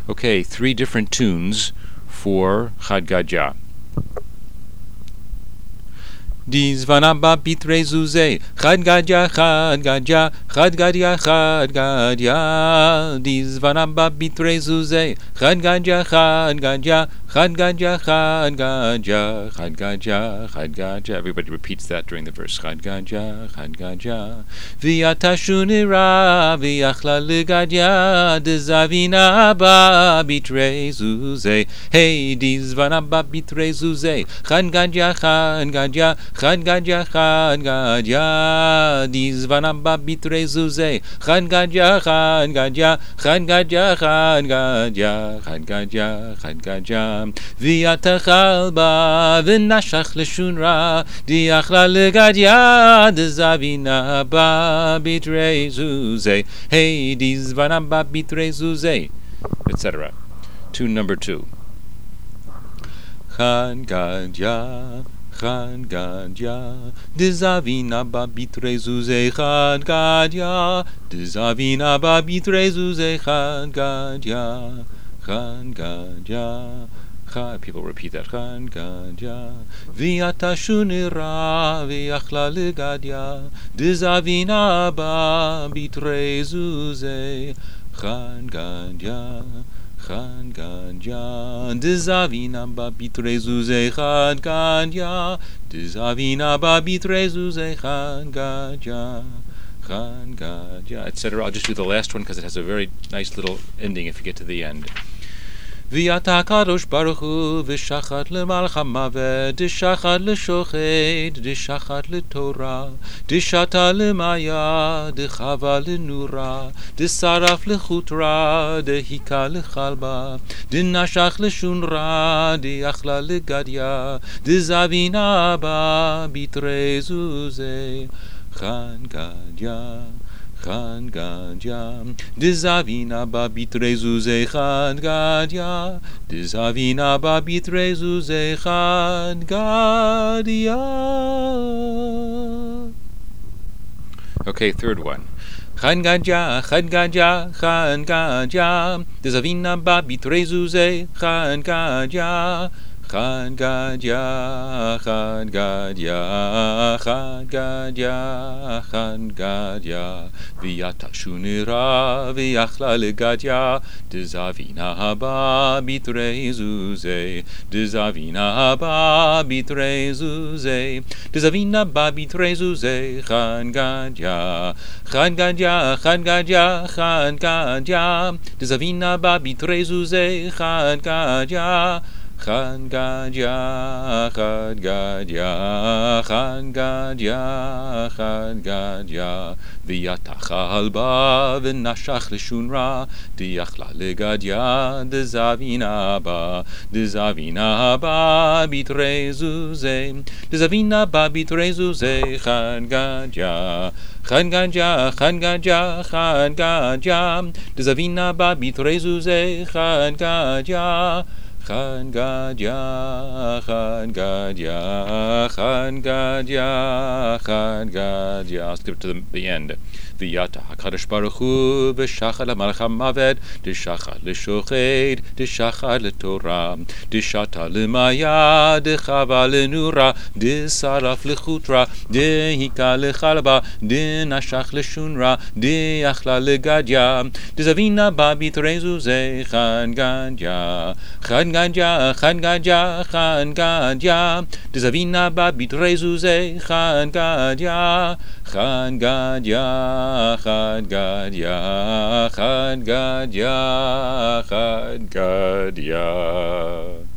Okay, 3 different tunes for Chad Gadya. Diz vanaba bitre zuze, Chad Gadya, Chad Gadya, Chad Gadya, Chad Gadya. Diz vanaba bitre zuze, Chad Gadya, Chad Gadya, Chad Gadya, Chad Gadya, Chad Gadya, Chad Gadya. Everybody repeats that during the verse. Chad Gadya, Chad Gadya. V'yata shunira, v'yachla l'gadya, dezavina ba bitre zuze. Hey, diz vanaba bitre zuze, Chad Gadya, Chad Gadya. Chad Gadya, Chad Gadya, diz vanaba bitre zuze. Chad Gadya, Chad Gadya, Chad Gadya, Chad Gadya, Chad Gadya, Chad Gadya. V'yatachal ba v'nashach l'shunra, diachla l'gadya, dezavina ba bitre zuze. Hey, diz vanaba bitre zuze, etc. Tune number 2. Chad Gadya, Chad Gadya, dezavina ba bitre zuze. Chad Gadya, dezavina ba bitre zuze. Chad Gadya, Chad Gadya. People repeat that. Chad Gadya, v'yata shunira, v'yachla l'gadya, dezavina ba bitre zuze. Chad Gadya, Chad Gadya, dezavina ba bitre zuze. Chad Gadya, dezavina ba bitre zuze. Chad Gadya, Chad Gadya, etc. I'll just do the last one because it has a very nice little ending if you get to the end. V'yata kadosh baruch hu, v'shachat l'malach hamavet, d'shachat l'shochet, d'shachat l'torah, d'shata l'maya, d'chava l'nura, d'saraf l'chutra, d'hika l'chalba, d'nashach l'shunra, d'achla l'gadya, d'zavina ba bitre zuze. Chad Gadya, Chad Gadya, dezavina ba bitre zuze. Chad Gadya, dezavina ba bitre zuze. Chad Gadya. Okay, third one. Chad Gadya, Chad Gadya, Chad Gadya, dezavina ba bitre zuze. Chad Gadya, Chad Gadya, Chad Gadya, Chad Gadya, Chad Gadya, v'yata shunira, v'yachla l'gadya, dezavina ba bitre zuze, dezavina ba bitre zuze, dezavina ba bitre zuze. Chad Gadya, Chad Gadya, Chad Gadya, Chad Gadya, dezavina ba bitre zuze. Chad Gadya, Chad Gadya, Chad Gadya, Chad Gadya, Chad Gadya, v'yatachal ba v'nashach l'shunra, d'yachla l'gadya, dezavina ba bitre zuze, dezavina ba bitre zuze. Chad Gadya, Chad Gadya, Chad Gadya, Chad Gadya, dezavina ba bitre zuze. Chad Gadya, Chad Gadya, Chad Gadya, Chad Gadya, Chad Gadya. I'll skip to the end. V'yata HaKadosh Baruch Hu, v'shachat l'malach hamavet, d'shachat l'shochet, d'shachat l'torah, d'shata l'maya, d'chava l'nura, d'saraf l'chutra, d'hika l'chalba, d'nashach l'shunra, d'achla l'gadya, d'zavina ba bitre zuze. Chad Gadya, Chad Gadya, Chad Gadya, Chad Gadya, dezavina ba bitre zuze. Chad Gadya, Chad Gadya, Chad Gadya, Chad Gadya, Chad Gadya.